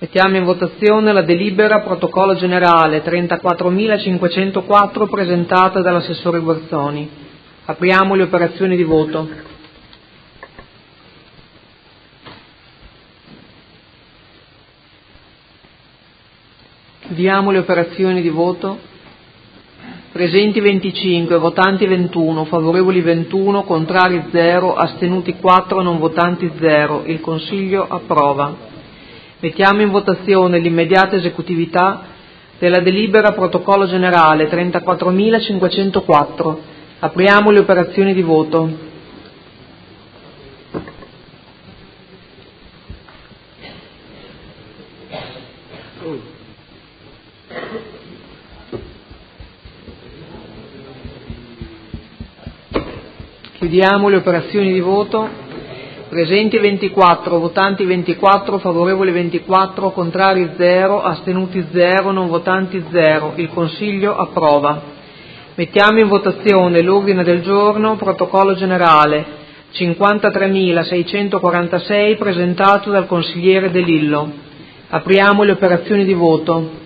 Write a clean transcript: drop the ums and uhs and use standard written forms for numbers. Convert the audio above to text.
Mettiamo in votazione la delibera protocollo generale 34.504 presentata dall'assessore Guerzoni. Apriamo le operazioni di voto. Chiudiamo le operazioni di voto. Presenti 25, votanti 21, favorevoli 21, contrari 0, astenuti 4, non votanti 0. Il Consiglio approva. Mettiamo in votazione l'immediata esecutività della delibera protocollo generale 34.504. Apriamo le operazioni di voto. Chiudiamo le operazioni di voto. Presenti 24, votanti 24, favorevoli 24, contrari 0, astenuti 0, non votanti 0. Il Consiglio approva. Mettiamo in votazione l'ordine del giorno, protocollo generale 53.646 presentato dal consigliere De Lillo. Apriamo le operazioni di voto.